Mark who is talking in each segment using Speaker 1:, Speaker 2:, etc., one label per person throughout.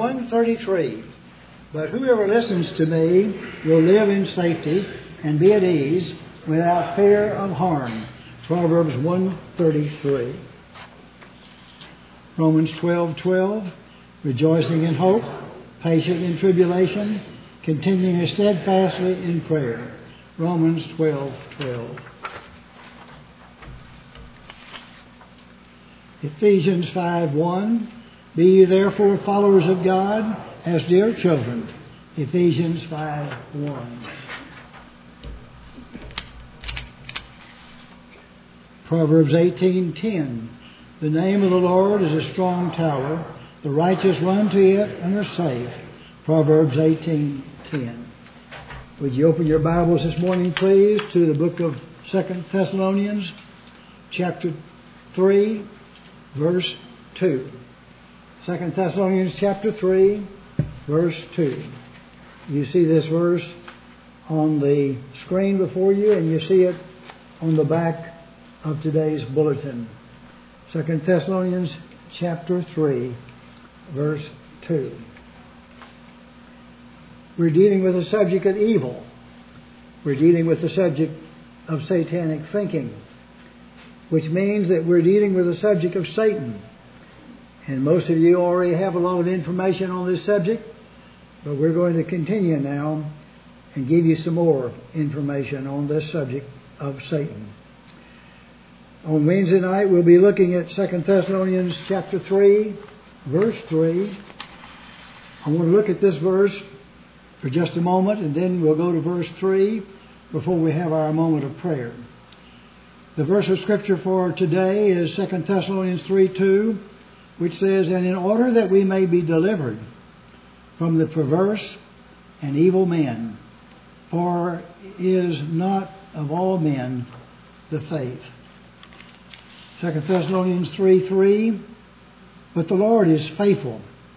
Speaker 1: 133. But whoever listens to me will live in safety and be at ease without fear of harm. Proverbs 133. Romans 12:12. Rejoicing in hope, patient in tribulation, continuing steadfastly in prayer. Romans 12:12. Ephesians 5:1. Be ye therefore followers of God as dear children. Ephesians 5:1. Proverbs 18:10. The name of the Lord is a strong tower. The righteous run to it and are safe. Proverbs 18:10. Would you open your Bibles this morning, please, to the book of 2 Thessalonians, chapter 3, verse 2. 2 Thessalonians chapter 3, verse 2. You see this verse on the screen before you, and you see it on the back of today's bulletin. 2 Thessalonians chapter 3, verse 2. We're dealing with the subject of evil. We're dealing with the subject of satanic thinking, which means that we're dealing with the subject of Satan. And most of you already have a lot of information on this subject, but we're going to continue now and give you some more information on this subject of Satan. On Wednesday night, we'll be looking at 2 Thessalonians chapter 3, verse 3. I want to look at this verse for just a moment, and then we'll go to verse 3 before we have our moment of prayer. The verse of Scripture for today is 2 Thessalonians 3:2, which says, And in order that we may be delivered from the perverse and evil men, for is not of all men the faith. 2 Thessalonians 3:3, But the Lord is faithful,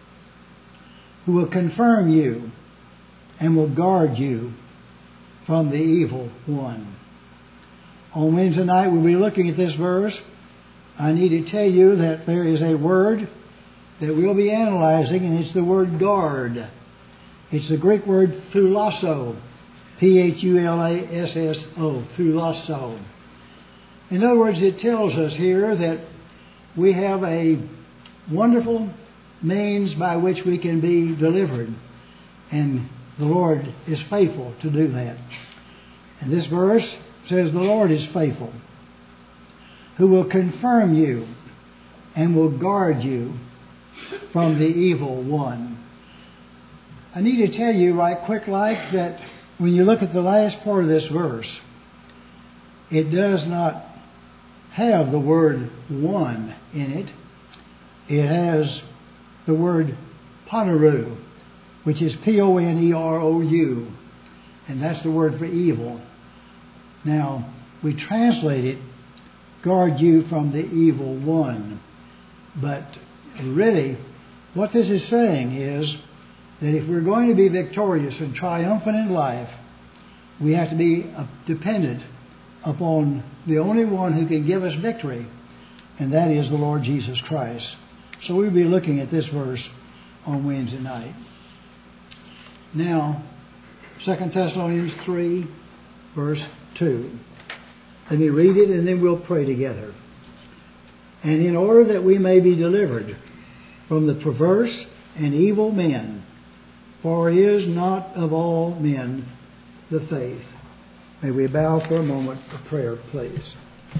Speaker 1: who will confirm you and will guard you from the evil one. On Wednesday night, we'll be looking at this verse. I need to tell you that there is a word that we'll be analyzing, and it's the word guard. It's the Greek word thulasso, P-H-U-L-A-S-S-O, thulasso. In other words, it tells us here that we have a wonderful means by which we can be delivered, and the Lord is faithful to do that. And this verse says the Lord is faithful, who will confirm you and will guard you from the evil one. I need to tell you right quick like that when you look at the last part of this verse, it does not have the word one in it. It has the word ponerou, which is P-O-N-E-R-O-U, and that's the word for evil. Now, we translate it, guard you from the evil one. But really, what this is saying is that if we're going to be victorious and triumphant in life, we have to be dependent upon the only one who can give us victory, and that is the Lord Jesus Christ. So we'll be looking at this verse on Wednesday night. Now, 2 Thessalonians 3, verse 2. Let me read it and then we'll pray together. And in order that we may be delivered from the perverse and evil men, for is not of all men the faith. May we bow for a moment of prayer, please.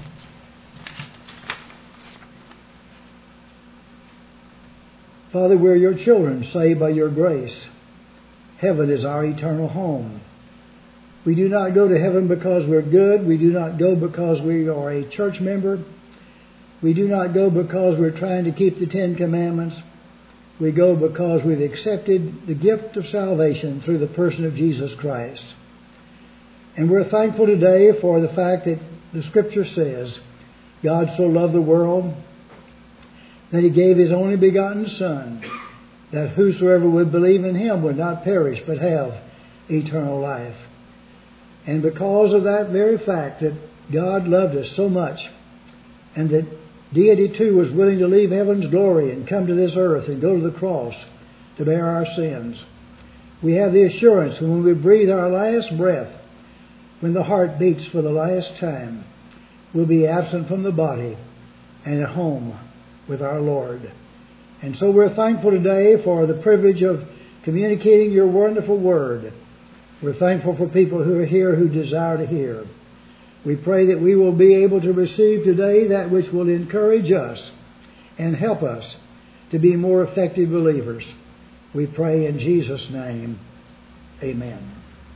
Speaker 1: Father, we're your children, saved by your grace. Heaven is our eternal home. We do not go to heaven because we're good. We do not go because we are a church member. We do not go because we're trying to keep the Ten Commandments. We go because we've accepted the gift of salvation through the person of Jesus Christ. And we're thankful today for the fact that the Scripture says, God so loved the world that He gave His only begotten Son, that whosoever would believe in Him would not perish but have eternal life. And because of that very fact that God loved us so much, and that Deity too was willing to leave heaven's glory and come to this earth and go to the cross to bear our sins. We have the assurance when we breathe our last breath, when the heart beats for the last time, we'll be absent from the body and at home with our Lord. And so we're thankful today for the privilege of communicating your wonderful word. We're thankful for people who are here who desire to hear. We pray that we will be able to receive today that which will encourage us and help us to be more effective believers. We pray in Jesus' name. Amen.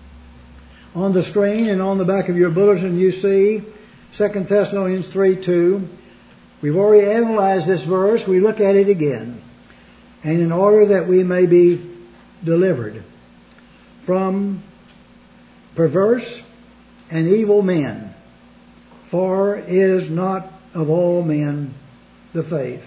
Speaker 1: On the screen and on the back of your bulletin you see 2 Thessalonians 3:2. We've already analyzed this verse. We look at it again. And in order that we may be delivered from perverse and evil men, for is not of all men the faith.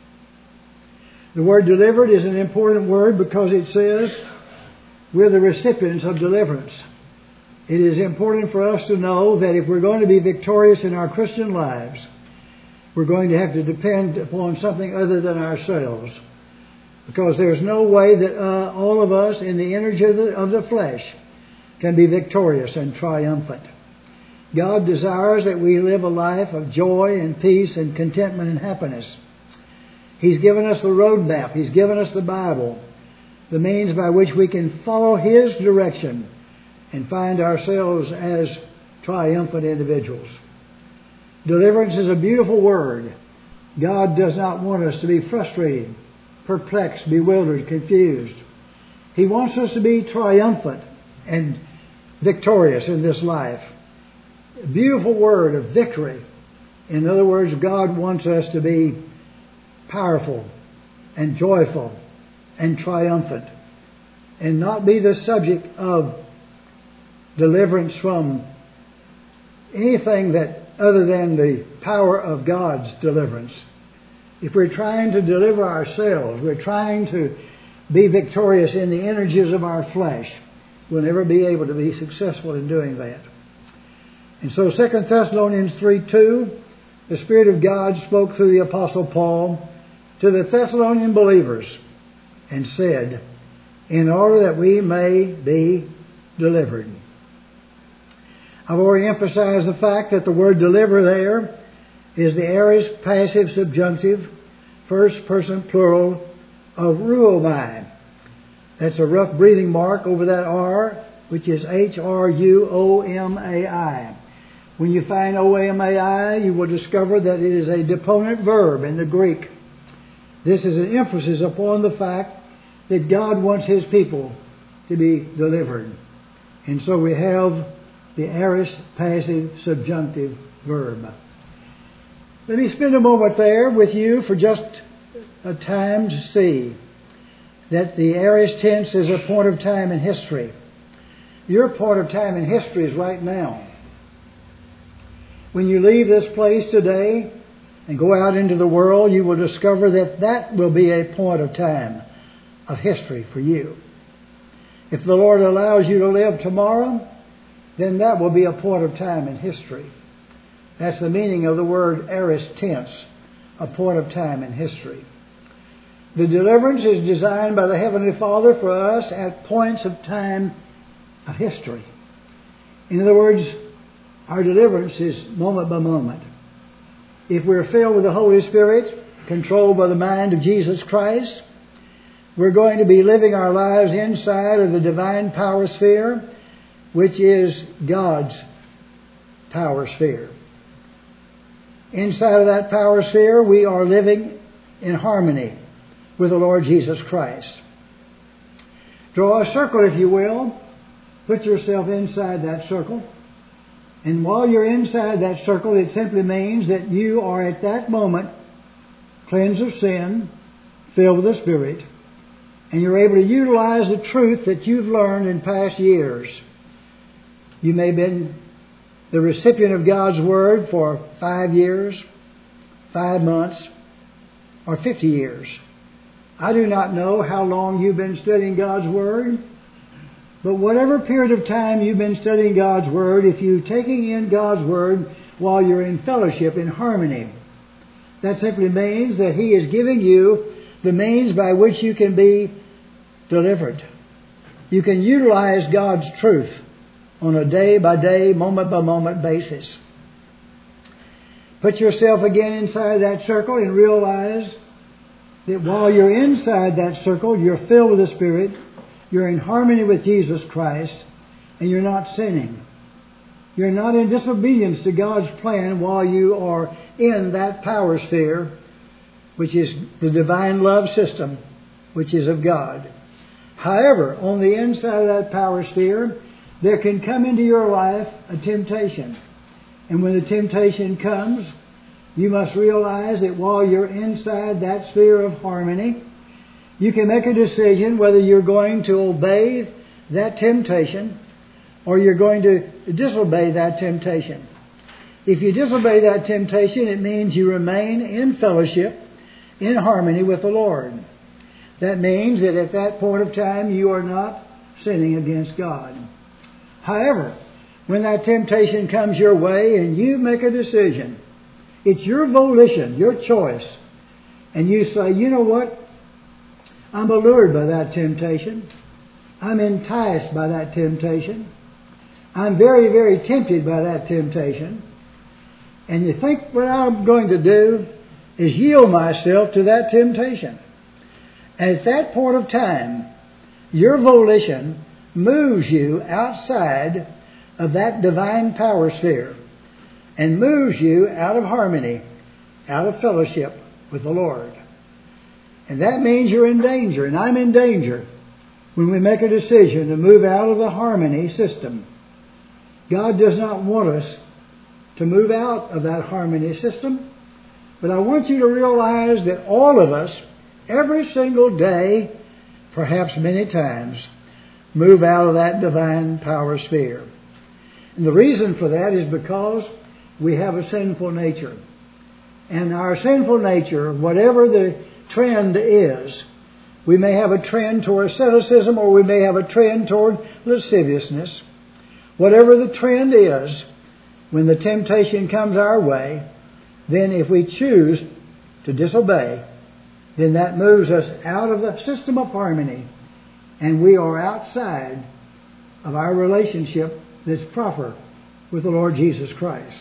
Speaker 1: The word delivered is an important word because it says we're the recipients of deliverance. It is important for us to know that if we're going to be victorious in our Christian lives, we're going to have to depend upon something other than ourselves. Because there's no way that all of us in the energy of the flesh can be victorious and triumphant. God desires that we live a life of joy and peace and contentment and happiness. He's given us the roadmap. He's given us the Bible, the means by which we can follow His direction and find ourselves as triumphant individuals. Deliverance is a beautiful word. God does not want us to be frustrated, perplexed, bewildered, confused. He wants us to be triumphant and victorious in this life. A beautiful word of victory. In other words, God wants us to be powerful and joyful and triumphant and not be the subject of deliverance from anything that other than the power of God's deliverance. If we're trying to deliver ourselves, we're trying to be victorious in the energies of our flesh, we'll never be able to be successful in doing that. And so 2 Thessalonians 3:2, the Spirit of God spoke through the Apostle Paul to the Thessalonian believers and said, in order that we may be delivered. I've already emphasized the fact that the word deliver there is the aorist passive subjunctive first person plural of ruomai. That's a rough breathing mark over that R, which is H-R-U-O-M-A-I. When you find O-M-A-I, you will discover that it is a deponent verb in the Greek. This is an emphasis upon the fact that God wants His people to be delivered. And so we have the aorist passive subjunctive verb. Let me spend a moment there with you for just a time to see that the aorist tense is a point of time in history. Your point of time in history is right now. When you leave this place today and go out into the world, you will discover that that will be a point of time of history for you. If the Lord allows you to live tomorrow, then that will be a point of time in history. That's the meaning of the word aorist tense, a point of time in history. The deliverance is designed by the Heavenly Father for us at points of time of history. In other words, our deliverance is moment by moment. If we're filled with the Holy Spirit, controlled by the mind of Jesus Christ, we're going to be living our lives inside of the divine power sphere, which is God's power sphere. Inside of that power sphere, we are living in harmony with the Lord Jesus Christ. Draw a circle, if you will. Put yourself inside that circle. And while you're inside that circle, it simply means that you are at that moment cleansed of sin, filled with the Spirit, and you're able to utilize the truth that you've learned in past years. You may have been the recipient of God's Word for 5 years, 5 months, or 50 years. I do not know how long you've been studying God's Word, but whatever period of time you've been studying God's Word, if you're taking in God's Word while you're in fellowship, in harmony, that simply means that He is giving you the means by which you can be delivered. You can utilize God's truth on a day-by-day, moment-by-moment basis. Put yourself again inside that circle and realize that while you're inside that circle, you're filled with the Spirit, you're in harmony with Jesus Christ, and you're not sinning. You're not in disobedience to God's plan while you are in that power sphere, which is the divine love system, which is of God. However, on the inside of that power sphere, there can come into your life a temptation. And when the temptation comes, you must realize that while you're inside that sphere of harmony, you can make a decision whether you're going to obey that temptation or you're going to disobey that temptation. If you disobey that temptation, it means you remain in fellowship, in harmony with the Lord. That means that at that point of time, you are not sinning against God. However, when that temptation comes your way and you make a decision, it's your volition, your choice, and you say, you know what? I'm allured by that temptation. I'm enticed by that temptation. I'm very, very tempted by that temptation. And you think what I'm going to do is yield myself to that temptation. And at that point of time, your volition moves you outside of that divine power sphere and moves you out of harmony, out of fellowship with the Lord. And that means you're in danger, and I'm in danger when we make a decision to move out of the harmony system. God does not want us to move out of that harmony system, but I want you to realize that all of us, every single day, perhaps many times, move out of that divine power sphere. And the reason for that is because we have a sinful nature. And our sinful nature, whatever the trend is, we may have a trend toward asceticism or we may have a trend toward lasciviousness. Whatever the trend is, when the temptation comes our way, then if we choose to disobey, then that moves us out of the system of harmony and we are outside of our relationship that's proper with the Lord Jesus Christ.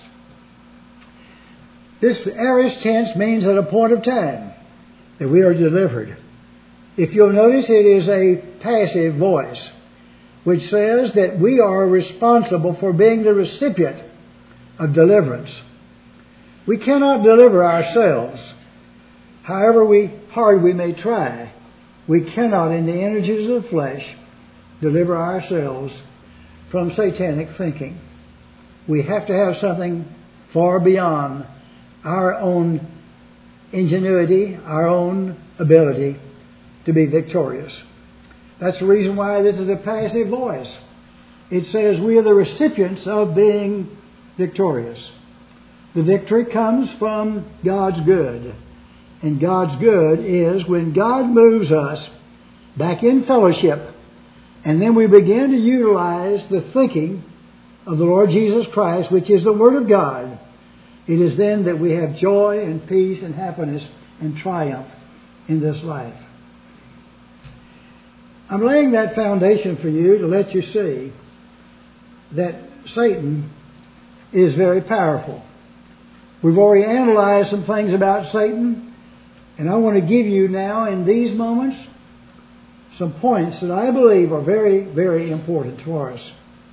Speaker 1: This aorist tense means at a point of time that we are delivered. If you'll notice, it is a passive voice which says that we are responsible for being the recipient of deliverance. We cannot deliver ourselves. However hard we may try, we cannot, in the energies of the flesh, deliver ourselves from satanic thinking. We have to have something far beyond our own ingenuity, our own ability to be victorious. That's the reason why this is a passive voice. It says we are the recipients of being victorious. The victory comes from God's good. And God's good is when God moves us back in fellowship, and then we begin to utilize the thinking of the Lord Jesus Christ, which is the Word of God. It is then that we have joy and peace and happiness and triumph in this life. I'm laying that foundation for you to let you see that Satan is very powerful. We've already analyzed some things about Satan, and I want to give you now in these moments some points that I believe are very, very important for us.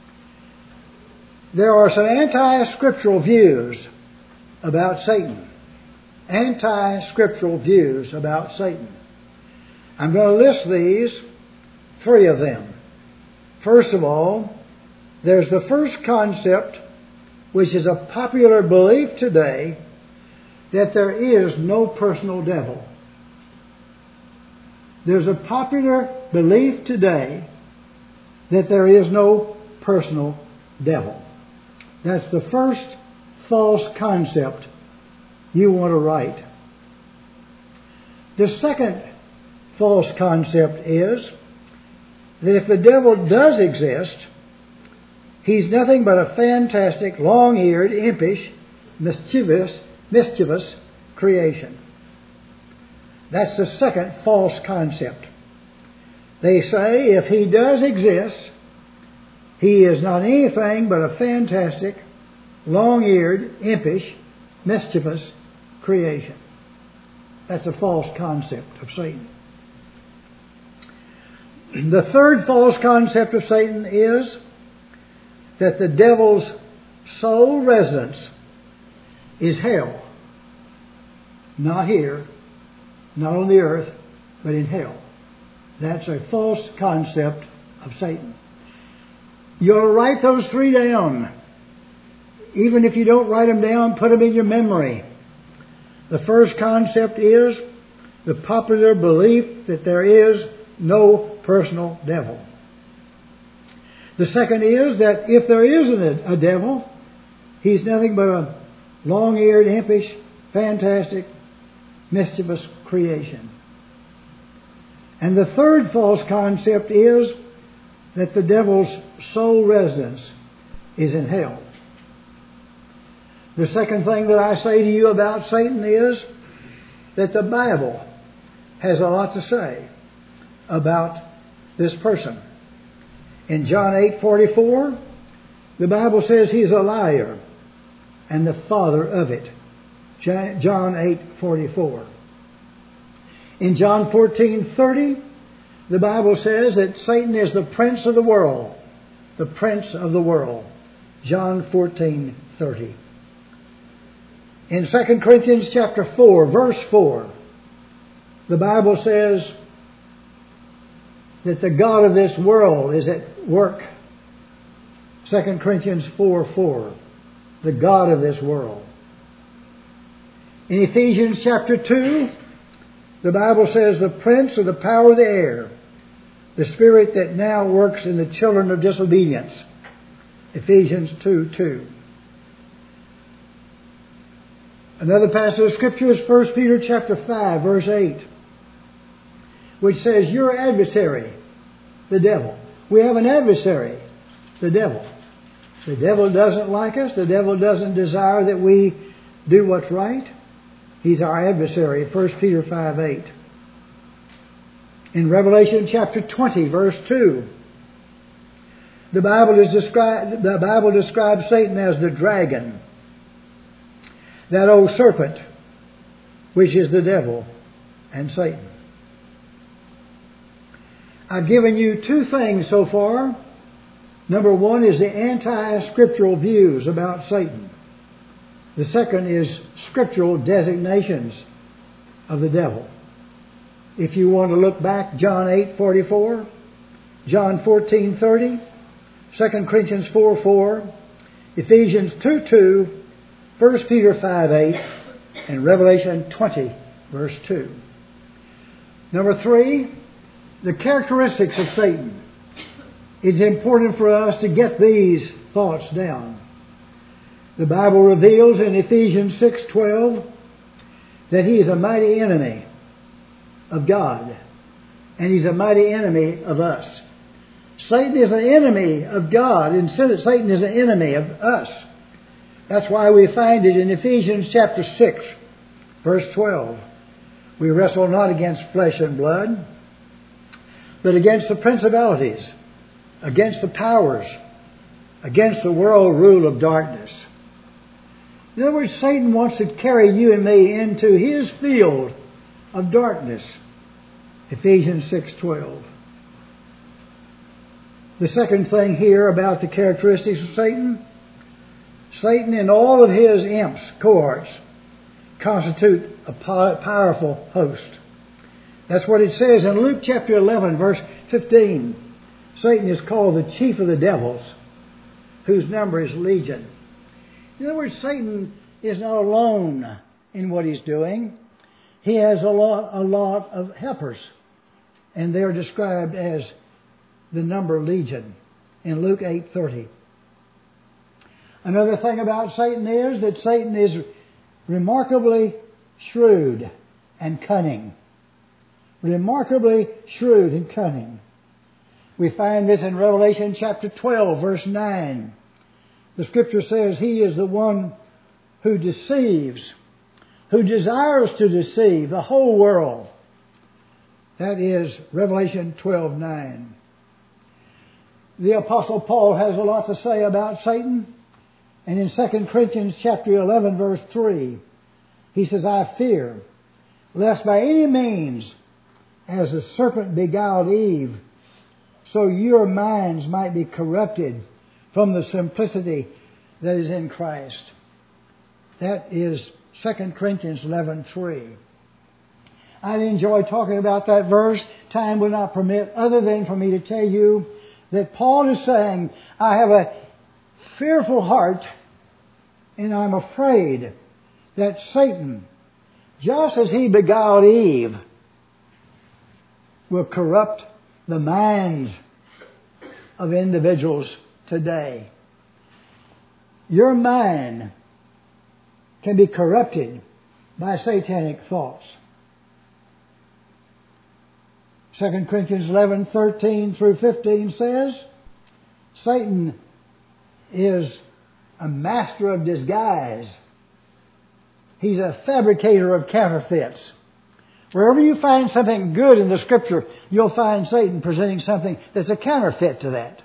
Speaker 1: There are some anti-scriptural views about Satan. Anti-scriptural views about Satan. I'm going to list these, 3 of them. First of all, there's the first concept, which is a popular belief today, that there is no personal devil. There's a popular belief today that there is no personal devil. That's the first false concept you want to write. The second false concept is that if the devil does exist, he's nothing but a fantastic, long-eared, impish, mischievous creation. That's the second false concept. They say if he does exist, he is not anything but a fantastic, long-eared, impish, mischievous creation. That's a false concept of Satan. The third false concept of Satan is that the devil's sole residence is hell. Not here, not on the earth, but in hell. That's a false concept of Satan. You'll write those three down. Even if you don't write them down, put them in your memory. The first concept is the popular belief that there is no personal devil. The second is that if there is a devil, he's nothing but a long-eared, impish, fantastic, mischievous creation. And the third false concept is that the devil's sole residence is in hell. The second thing that I say to you about Satan is that the Bible has a lot to say about this person. In John 8:44, the Bible says he's a liar and the father of it. John 8:44. In John 14:30, the Bible says that Satan is the prince of the world. The prince of the world. John 14:30. In 2 Corinthians chapter 4, verse 4, the Bible says that the God of this world is at work. 2 Corinthians 4:4. The God of this world. In Ephesians chapter 2, the Bible says the prince of the power of the air, the spirit that now works in the children of disobedience. Ephesians 2:2. Another passage of Scripture is 1 Peter chapter 5, verse 8, which says, your adversary, the devil. We have an adversary, the devil. The devil doesn't like us. The devil doesn't desire that we do what's right. He's our adversary, 1 Peter 5:8. In Revelation chapter 20, verse 2, the Bible describes Satan as the dragon, that old serpent, which is the devil and Satan. I've given you two things so far. Number one is the anti-scriptural views about Satan. The second is scriptural designations of the devil. If you want to look back, John 8:44, John 14:30, 2 Corinthians 4:4, Ephesians 2:2, 1 Peter 5:8, and Revelation 20, verse 2. Number three, the characteristics of Satan. It's important for us to get these thoughts down. The Bible reveals in Ephesians 6:12 that he is a mighty enemy of God, and he's a mighty enemy of us. Satan is an enemy of God, and Satan is an enemy of us. That's why we find it in Ephesians chapter 6, verse 12. We wrestle not against flesh and blood, but against the principalities, against the powers, against the world rule of darkness. In other words, Satan wants to carry you and me into his field of darkness. Ephesians 6:12. The second thing here about the characteristics of Satan, Satan and all of his imps, cohorts, constitute a powerful host. That's what it says in Luke chapter 11, verse 15. Satan is called the chief of the devils, whose number is legion. In other words, Satan is not alone in what he's doing. He has a lot of helpers, and they're described as the number legion in Luke 8:30. Another thing about Satan is that Satan is remarkably shrewd and cunning. Remarkably shrewd and cunning. We find this in Revelation chapter 12, verse 9. The Scripture says he is the one who deceives, who desires to deceive the whole world. That is Revelation 12:9. The Apostle Paul has a lot to say about Satan. And in 2 Corinthians chapter 11, verse 3, he says, I fear, lest by any means, as the serpent beguiled Eve, so your minds might be corrupted from the simplicity that is in Christ. That is 2 Corinthians 11:3. I'd enjoy talking about that verse. Time will not permit other than for me to tell you that Paul is saying, I have a fearful heart and I'm afraid that Satan, just as he beguiled Eve, will corrupt the minds of individuals today. Your mind can be corrupted by satanic thoughts. 2 Corinthians 11:13 through 15 says, Satan is a master of disguise. He's a fabricator of counterfeits. Wherever you find something good in the Scripture, you'll find Satan presenting something that's a counterfeit to that.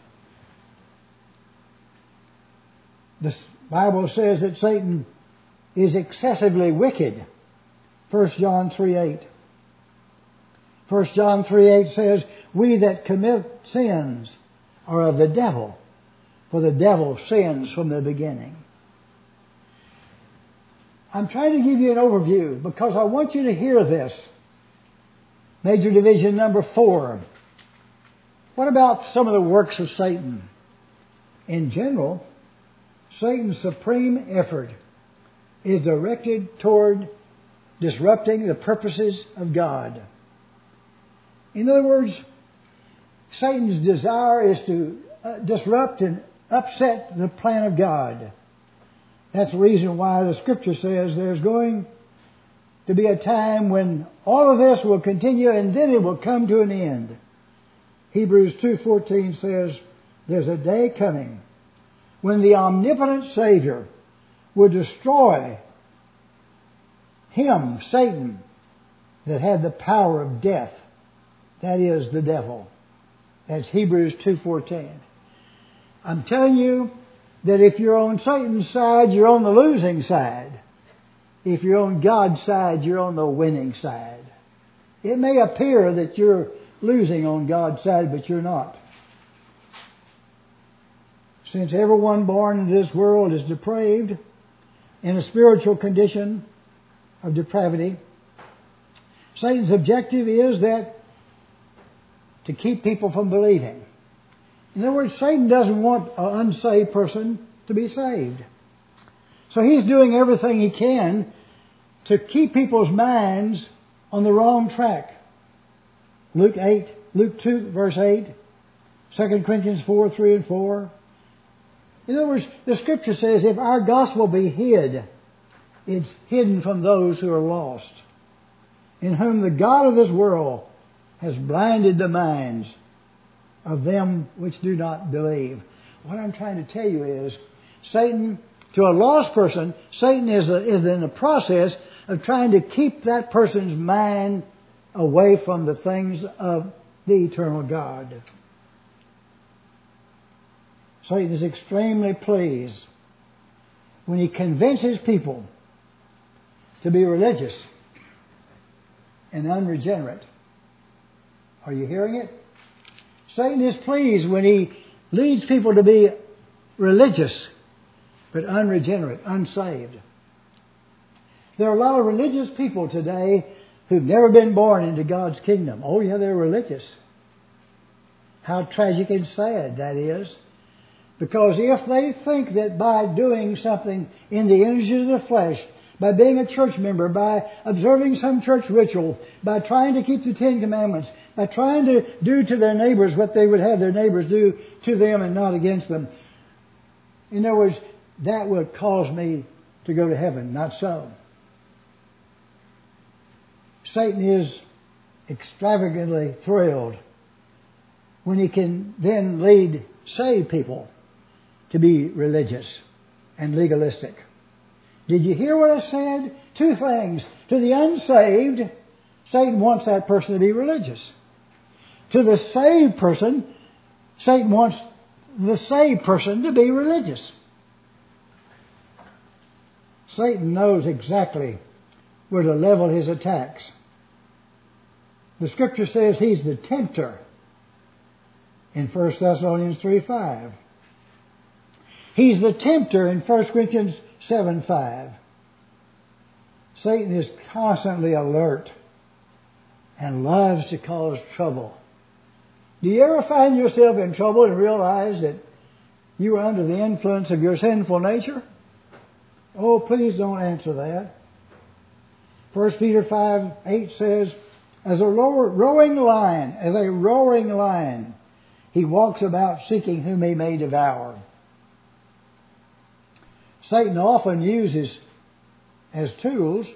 Speaker 1: The Bible says that Satan is excessively wicked. 1 John 3:8. 1 John 3:8 says, we that commit sins are of the devil, for the devil sins from the beginning. I'm trying to give you an overview because I want you to hear this. Major division number 4. What about some of the works of Satan? In general, Satan's supreme effort is directed toward disrupting the purposes of God. In other words, Satan's desire is to disrupt and upset the plan of God. That's the reason why the Scripture says there's going to be a time when all of this will continue and then it will come to an end. Hebrews 2:14 says there's a day coming when the omnipotent Savior will destroy him, Satan, that had the power of death. That is the devil. That's Hebrews 2:14. I'm telling you that if you're on Satan's side, you're on the losing side. If you're on God's side, you're on the winning side. It may appear that you're losing on God's side, but you're not. Since everyone born into this world is depraved, in a spiritual condition of depravity, Satan's objective is that to keep people from believing. In other words, Satan doesn't want an unsaved person to be saved. So he's doing everything he can to keep people's minds on the wrong track. Luke 2, verse 8, 2 Corinthians 4, 3 and 4. In other words, the Scripture says if our gospel be hid, it's hidden from those who are lost, in whom the God of this world has blinded the minds of them which do not believe. What I'm trying to tell you is, Satan, to a lost person, Satan is in the process of trying to keep that person's mind away from the things of the eternal God. Satan is extremely pleased when he convinces people to be religious and unregenerate. Are you hearing it? Satan is pleased when he leads people to be religious but unregenerate, unsaved. There are a lot of religious people today who've never been born into God's kingdom. Oh yeah, they're religious. How tragic and sad that is. Because if they think that by doing something in the images of the flesh, by being a church member, by observing some church ritual, by trying to keep the Ten Commandments, by trying to do to their neighbors what they would have their neighbors do to them and not against them. In other words, that would cause me to go to heaven. Not so. Satan is extravagantly thrilled when he can then lead saved people to be religious and legalistic. Did you hear what I said? Two things. To the unsaved, Satan wants that person to be religious. To the saved person, Satan wants the saved person to be religious. Satan knows exactly where to level his attacks. The Scripture says he's the tempter in 1 Thessalonians 3:5. He's the tempter in 1 Corinthians 7:5. Satan is constantly alert and loves to cause trouble. Do you ever find yourself in trouble and realize that you are under the influence of your sinful nature? Oh, please don't answer that. 1 Peter 5:8 says, as a roaring lion, he walks about seeking whom he may devour. Satan often uses as tools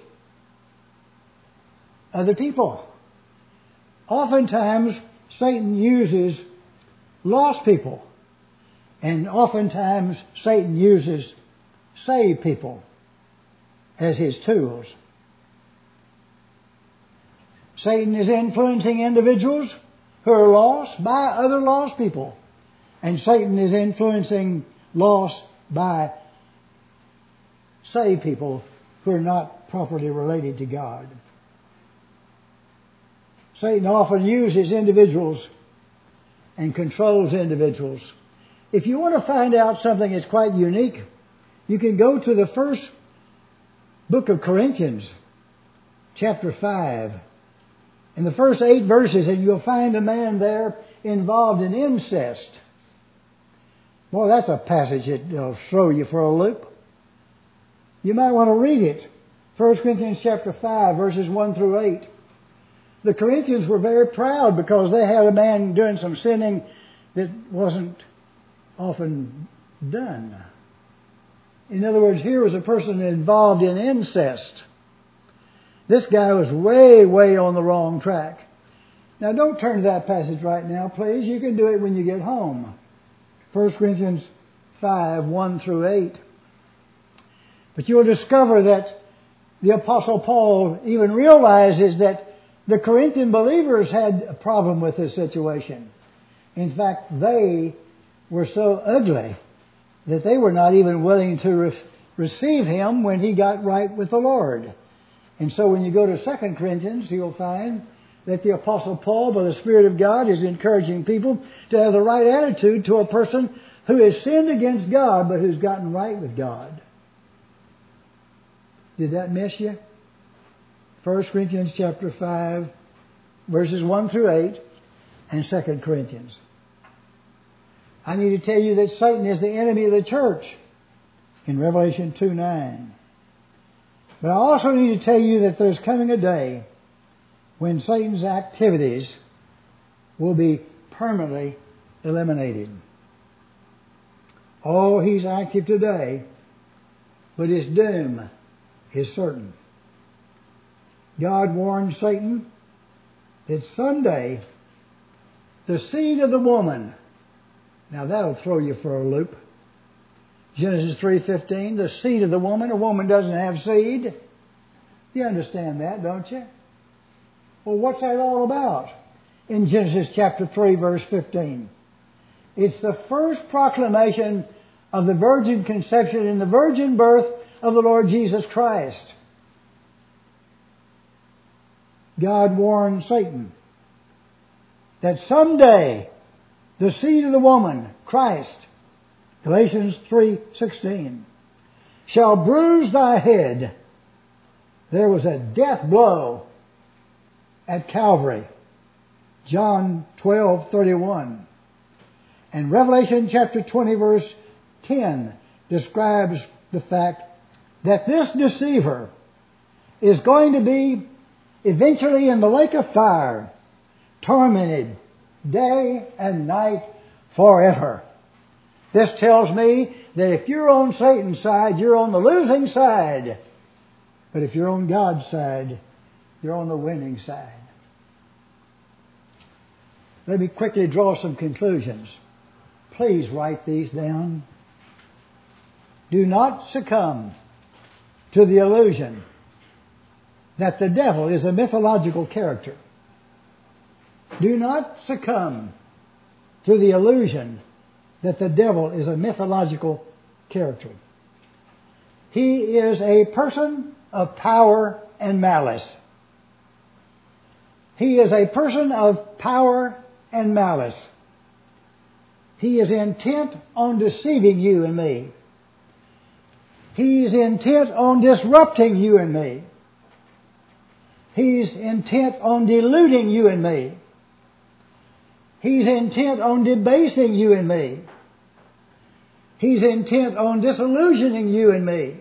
Speaker 1: other people. Oftentimes, Satan uses lost people. And oftentimes, Satan uses saved people as his tools. Satan is influencing individuals who are lost by other lost people. And Satan is influencing lost by saved people who are not properly related to God. Satan often uses individuals and controls individuals. If you want to find out something that's quite unique, you can go to the first book of Corinthians, chapter 5. In the first 8 verses, and you'll find a man there involved in incest. Boy, that's a passage that'll throw you for a loop. You might want to read it. 1 Corinthians chapter 5, verses 1 through 8. The Corinthians were very proud because they had a man doing some sinning that wasn't often done. In other words, here was a person involved in incest. This guy was way, way on the wrong track. Now, don't turn to that passage right now, please. You can do it when you get home. 1 Corinthians 5, 1 through 8. But you'll discover that the Apostle Paul even realizes that the Corinthian believers had a problem with this situation. In fact, they were so ugly that they were not even willing to receive him when he got right with the Lord. And so when you go to 2 Corinthians, you'll find that the Apostle Paul, by the Spirit of God, is encouraging people to have the right attitude to a person who has sinned against God but who's gotten right with God. Did that miss you? 1 Corinthians chapter 5, verses 1 through 8, and 2 Corinthians. I need to tell you that Satan is the enemy of the church in Revelation 2:9. But I also need to tell you that there's coming a day when Satan's activities will be permanently eliminated. Oh, he's active today, but his doom is certain. God warned Satan that someday the seed of the woman, now that'll throw you for a loop. Genesis 3:15, the seed of the woman. A woman doesn't have seed. You understand that, don't you? Well, what's that all about? In Genesis chapter 3, verse 15. It's the first proclamation of the virgin conception and the virgin birth of the Lord Jesus Christ. God warned Satan that someday the seed of the woman, Christ, Galatians 3:16, shall bruise thy head. There was a death blow at Calvary. John 12:31. And Revelation chapter 20 verse 10 describes the fact that this deceiver is going to be eventually in the lake of fire, tormented day and night forever. This tells me that if you're on Satan's side, you're on the losing side. But if you're on God's side, you're on the winning side. Let me quickly draw some conclusions. Please write these down. Do not succumb to the illusion that the devil is a mythological character. Do not succumb to the illusion that the devil is a mythological character. He is a person of power and malice. He is a person of power and malice. He is intent on deceiving you and me. He's intent on disrupting you and me. He's intent on deluding you and me. He's intent on debasing you and me. He's intent on disillusioning you and me.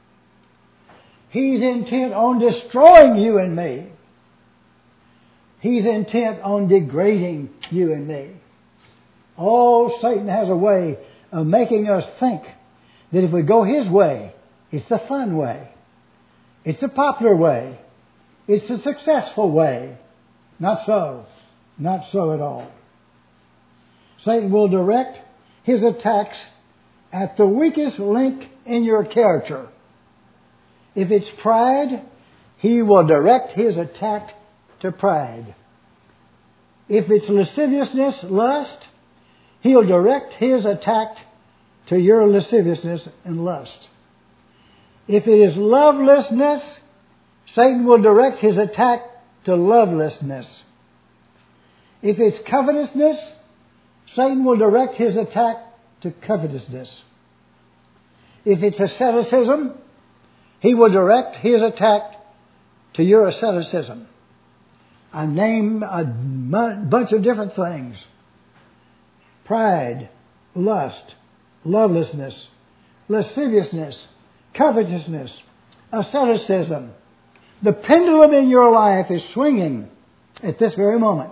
Speaker 1: He's intent on destroying you and me. He's intent on degrading you and me. Oh, Satan has a way of making us think that if we go his way, it's the fun way. It's the popular way. It's the successful way. Not so. Not so at all. Satan will direct his attacks at the weakest link in your character. If it's pride, he will direct his attack to pride. If it's lasciviousness, lust, he'll direct his attack to your lasciviousness and lust. If it is lovelessness, Satan will direct his attack to lovelessness. If it's covetousness, Satan will direct his attack to covetousness. If it's asceticism, he will direct his attack to your asceticism. I name a bunch of different things. Pride, lust, lovelessness, lasciviousness, covetousness, asceticism. The pendulum in your life is swinging at this very moment.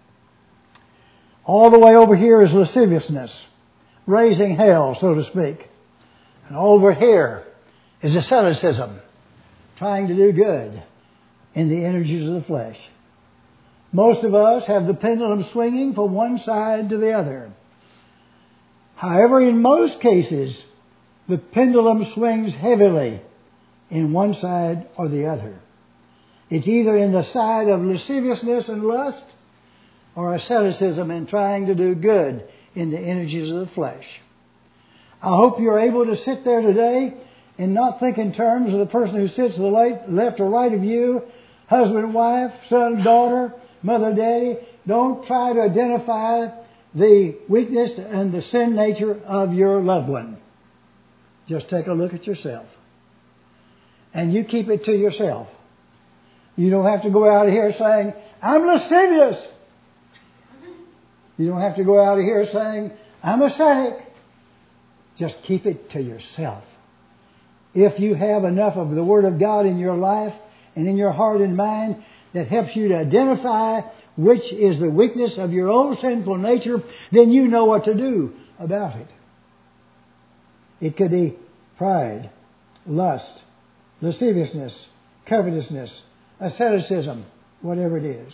Speaker 1: All the way over here is lasciviousness, raising hell, so to speak. And over here is asceticism, trying to do good in the energies of the flesh. Most of us have the pendulum swinging from one side to the other. However, in most cases, the pendulum swings heavily in one side or the other. It's either in the side of lasciviousness and lust or asceticism and trying to do good in the energies of the flesh. I hope you're able to sit there today and not think in terms of the person who sits to the left or right of you, husband, wife, son, daughter, mother, daddy. Don't try to identify the weakness and the sin nature of your loved one. Just take a look at yourself. And you keep it to yourself. You don't have to go out of here saying, I'm lascivious. You don't have to go out of here saying, I'm ascetic. Just keep it to yourself. If you have enough of the Word of God in your life and in your heart and mind that helps you to identify which is the weakness of your own sinful nature, then you know what to do about it. It could be pride, lust, lasciviousness, covetousness, asceticism, whatever it is.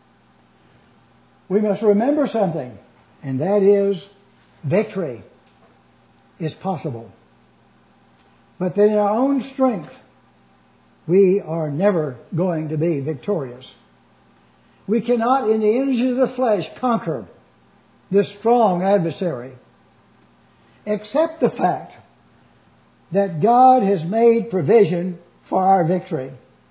Speaker 1: We must remember something, and that is victory is possible. But that in our own strength, we are never going to be victorious. We cannot, in the energy of the flesh, conquer this strong adversary, except the fact that God has made provision for our victory.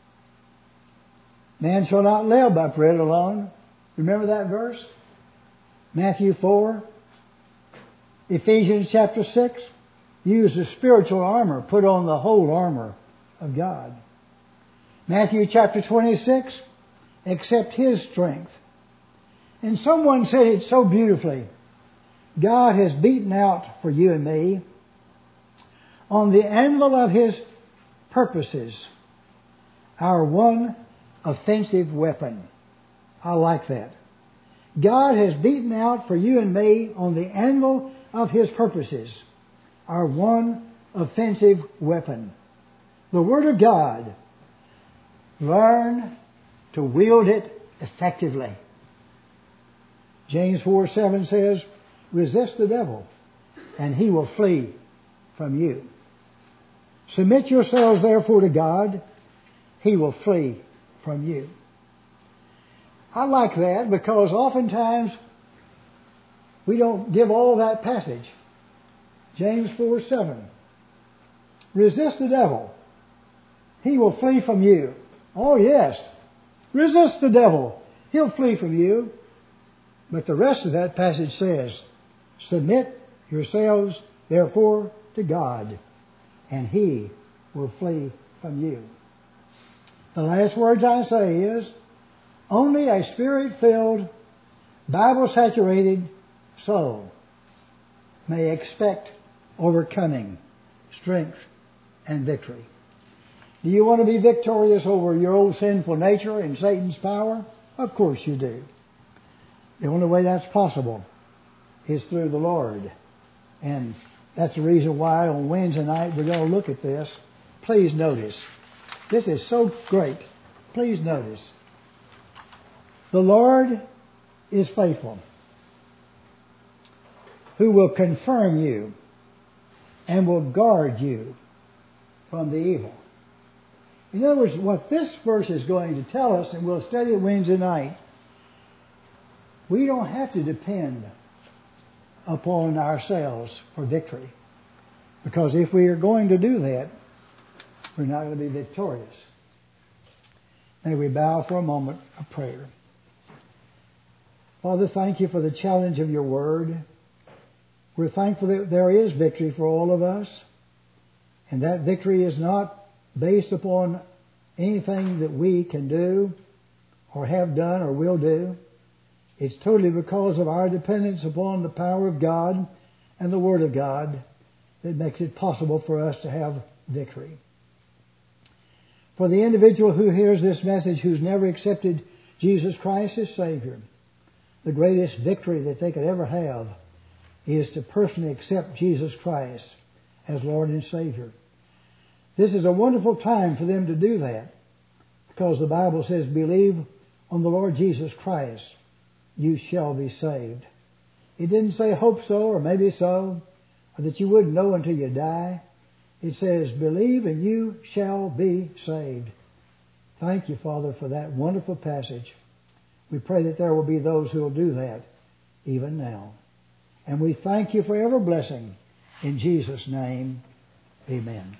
Speaker 1: Man shall not live by bread alone. Remember that verse? Matthew 4. Ephesians chapter 6. Use the spiritual armor. Put on the whole armor of God. Matthew chapter 26. Accept His strength. And someone said it so beautifully. God has beaten out for you and me on the anvil of His purposes our one offensive weapon. I like that. God has beaten out for you and me on the anvil of His purposes our one offensive weapon. The Word of God. Learn to wield it effectively. James 4:7 says, resist the devil, and he will flee from you. Submit yourselves therefore to God. he will flee from you. I like that because oftentimes we don't give all that passage. James 4:7. Resist the devil. He will flee from you. Oh yes. Resist the devil. He'll flee from you. But the rest of that passage says, submit yourselves therefore to God, and he will flee from you. The last words I say is, only a Spirit-filled, Bible-saturated soul may expect overcoming, strength, and victory. Do you want to be victorious over your old sinful nature and Satan's power? Of course you do. The only way that's possible is through the Lord. And that's the reason why on Wednesday night we're going to look at this. Please notice. This is so great. Please notice. The Lord is faithful, who will confirm you and will guard you from the evil. In other words, what this verse is going to tell us, and we'll study it Wednesday night, we don't have to depend upon ourselves for victory. Because if we are going to do that, we're not going to be victorious. May we bow for a moment of prayer. Father, thank you for the challenge of your word. We're thankful that there is victory for all of us. And that victory is not based upon anything that we can do or have done or will do. It's totally because of our dependence upon the power of God and the Word of God that makes it possible for us to have victory. For the individual who hears this message who's never accepted Jesus Christ as Savior, the greatest victory that they could ever have is to personally accept Jesus Christ as Lord and Savior. This is a wonderful time for them to do that, because the Bible says, believe on the Lord Jesus Christ, you shall be saved. It didn't say hope so or maybe so, or that you wouldn't know until you die. It says, believe and you shall be saved. Thank you, Father, for that wonderful passage. We pray that there will be those who will do that even now. And we thank you for every blessing. In Jesus' name, amen.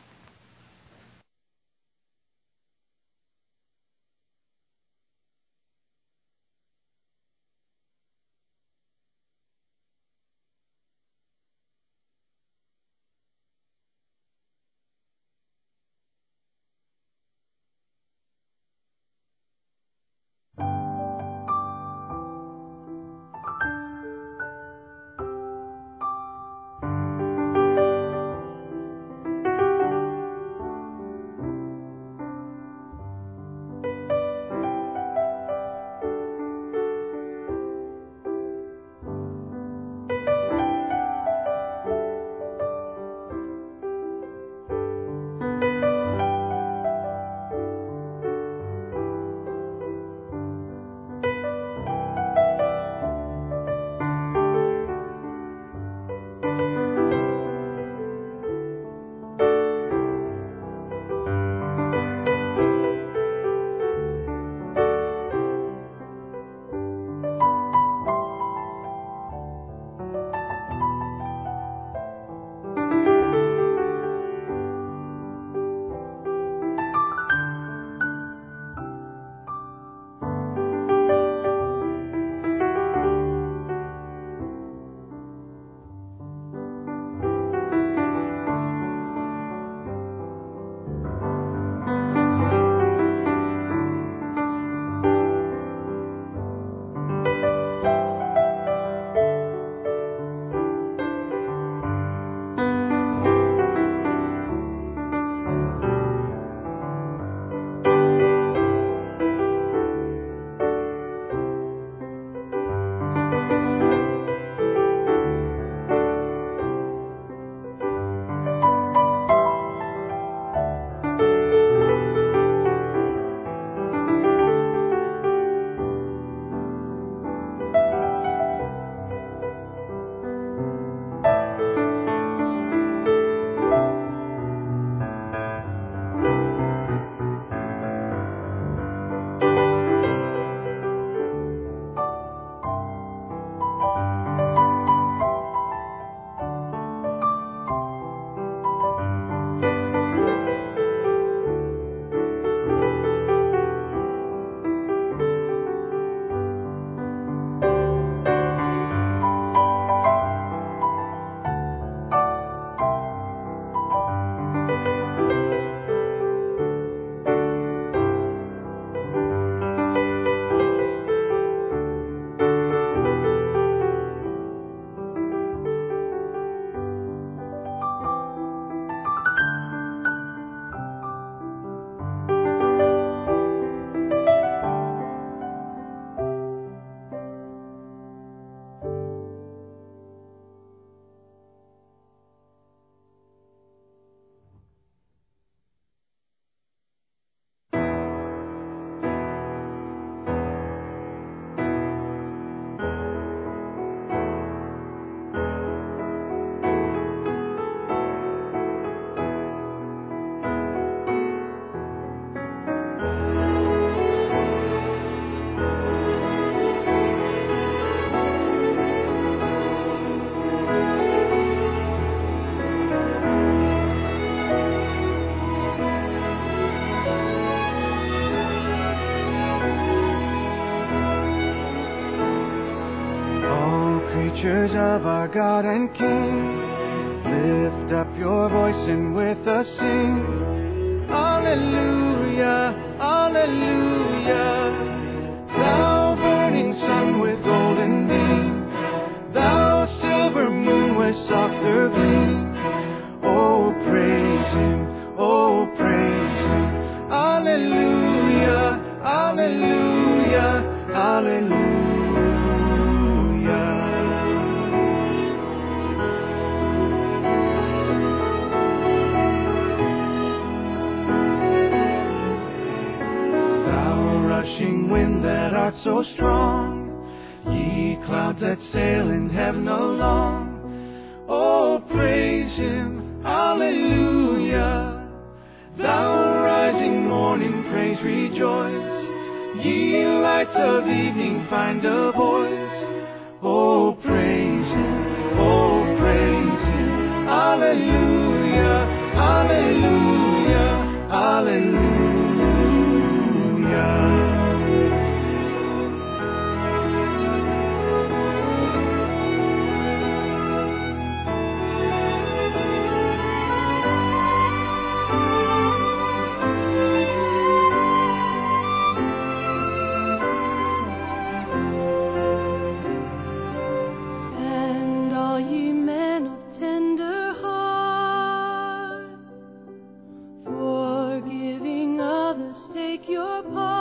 Speaker 2: of our God and King. Lift up your voice and with us sing. Alleluia, alleluia. Thou burning sun with golden beam, thou silver moon with softer gleam. Oh, praise Him, oh, praise Him. Alleluia, alleluia, alleluia. Rushing wind that art so strong, ye clouds that sail in heaven along. Oh, praise Him, hallelujah. Thou rising morning, praise, rejoice. Ye lights of evening, find a voice. Oh, praise Him, oh, praise Him. Hallelujah, hallelujah, hallelujah.
Speaker 3: Take your part.